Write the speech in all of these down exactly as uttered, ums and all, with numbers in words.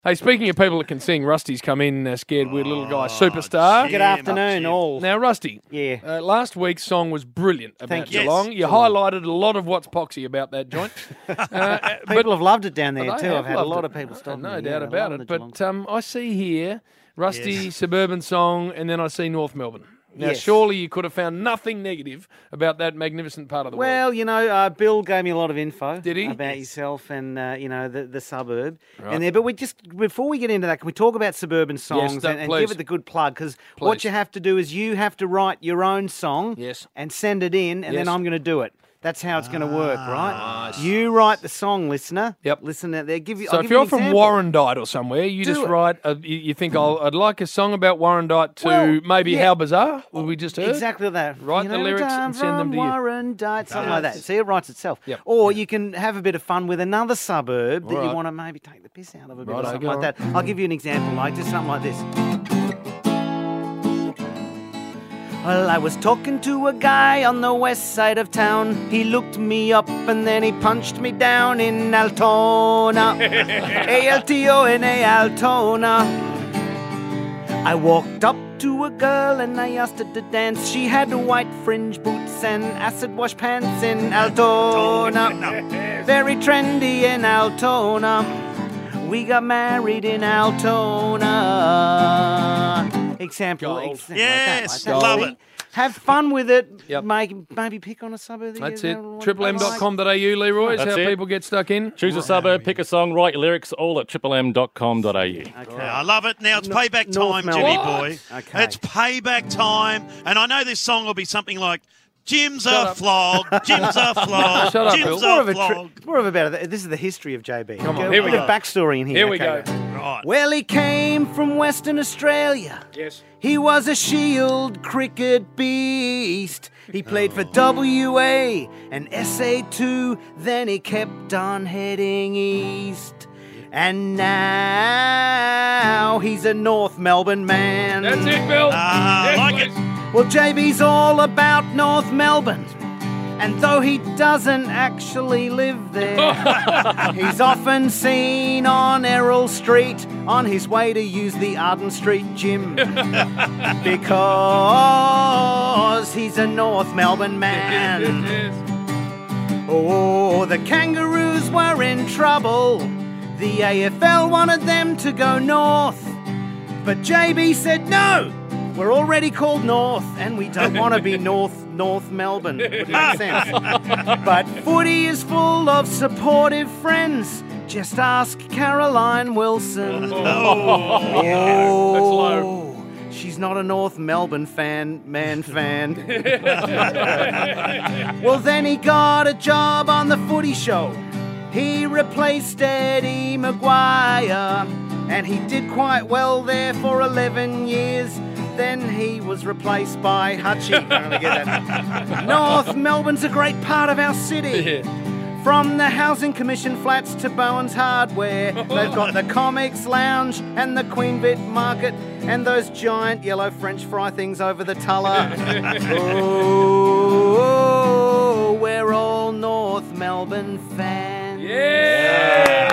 Hey, speaking of people that can sing, Rusty's come in, uh, scared weird little guy, superstar. Good afternoon, all. Now, Rusty, Yeah. uh, last week's song was brilliant about Thank you. Geelong. Yes, You Geelong. highlighted a lot of what's poxy about that joint. uh, People have loved it down there They too. have I've had a loved lot it. of people stop No me. doubt Yeah, about loving it. the Geelong But um, I see here Rusty Yes. suburban song, and then I see North Melbourne. Now, Yes. surely you could have found nothing negative about that magnificent part of the world. Well, you know, uh, Bill gave me a lot of info Did he? about yourself and uh, you know the, the suburb Right. and there. But we just before we get into that, can we talk about suburban songs that- and, and please. give it the good plug? Because Please. what you have to do is you have to write your own song Yes. and send it in, and Yes. then I'm going to do it. That's how it's going to work, right? You write the song, listener. Yep. Listen out there. Give you. So I'll if give you you're an from example. Warrandyte or somewhere, you Do just it. write, a, you, you think, I'll, I'd like a song about Warrandyte to Well, maybe yeah. How Bizarre, what we just heard. Exactly that. Write You the know, lyrics I'm and send them from to you. Warrandyte, something like that. See, it writes itself. Yep. Or you can have a bit of fun with another suburb that All right. you want to maybe take the piss out of a bit Right, or I something go like on. that. I'll give you an example, like just something like this. Well, I was talking to a guy on the west side of town. He looked me up and then he punched me down in Altona. A L T O N A, Altona. I walked up to a girl and I asked her to dance. She had white fringe boots and acid wash pants in Altona. Very trendy in Altona. We got married in Altona. Example. Gold. example Yes, like that, like that. love See? it. Have fun with it. Yep. Make, maybe pick on a suburb. that That's you it. don't triple M dot like. com dot a u, Leroy, is That's how it. people get stuck in. Choose a suburb, pick a song, write your lyrics, all at triple m dot com dot a u. Okay. Yeah, I love it. Now it's No- payback North time, Jimmy Melbourne. boy. Okay. It's payback time. And I know this song will be something like Jim's Shut a up. flog, Jim's a flog, Shut up, Jim's Bill. It's more a of a tri- flog. it's more of about it. This is the history of J B. Come on, Go- here we put go. a backstory in here. Here we Okay, go. Right. Well, he came from Western Australia. Yes. He was a Shield cricket beast. He played for W A and S A two, then he kept on heading east. And now he's a North Melbourne man. That's it, Bill. Ah, Yes, like please. it. Well, J B's all about North Melbourne. And though he doesn't actually live there, he's often seen on Errol Street on his way to use the Arden Street gym. Because he's a North Melbourne man. Yes. Oh, the Kangaroos were in trouble. The A F L wanted them to go north. But J B said no. We're already called North, and we don't want to be North North Melbourne. Would make sense. But footy is full of supportive friends. Just ask Caroline Wilson. Oh, That's low. Oh, she's not a North Melbourne fan, man fan. Well, then he got a job on the Footy Show. He replaced Eddie Maguire, and he did quite well there for eleven years. Then he was replaced by Hutchie. Trying to get that. North Melbourne's a great part of our city. From the Housing Commission flats to Bowen's Hardware, they've got the Comics Lounge and the Queen Vic Market and those giant yellow French fry things over the Tulla. Oh, we're all North Melbourne fans. Yes.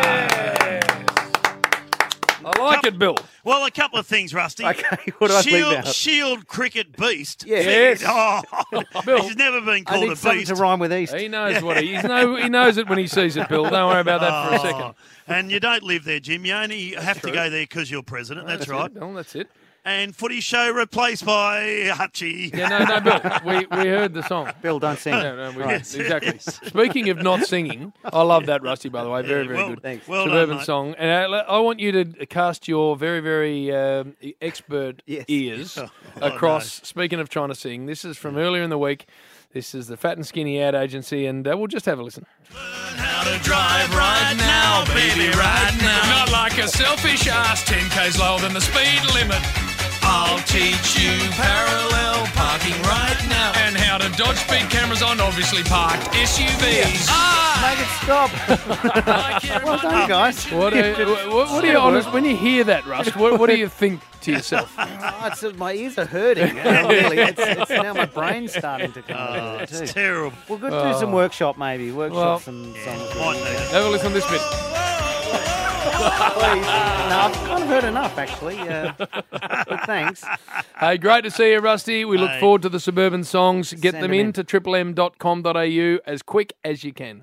I like it, Bill. well, a couple of things, Rusty. Okay, what do I leave Shield, out? Shield cricket beast. Yes. Oh, Bill, he's never been I called need a something beast. to rhyme with East. He knows what he, he's know, he knows it when he sees it, Bill. Don't worry about that for a second. Oh, and you don't live there, Jim. You only have true. to go there because you're president. That's, right. It, Bill, that's it. And Footy Show replaced by Hutchie. Yeah, no, no, Bill. We, we heard the song. Bill, don't sing. No, no, we, Right. exactly. Speaking of not singing, I love that, Rusty, by the way. Very, very well, good. Thanks. Well done, Suburban mate. song. And I, I want you to cast your very, very um, expert Yes. ears Oh, across. Speaking of trying to sing, this is from earlier in the week. This is the Fat and Skinny Ad Agency, and uh, we'll just have a listen. How to drive right now, baby, right now. Not like a selfish ass, ten k's lower than the speed limit. I'll teach you parallel parking right now. And how to dodge speed cameras on obviously parked S U Vs. Ah! Make it stop. Well done, guys. What, are, what, what do you honest when you hear that, Russ? What, what do you think to yourself? Oh, it's, uh, my ears are hurting. Uh, really, it's, it's now my brain's starting to come Oh, out of it it's too. terrible. We'll go do some workshop maybe. Workshop Well, some Yeah, songs. might need it. Have a listen to this bit. Please. No, I've kind of heard enough, actually. Uh, but thanks. Hey, great to see you, Rusty. We look Hey. forward to the Suburban songs. Get Send them them in in. to triple m dot com dot a u as quick as you can.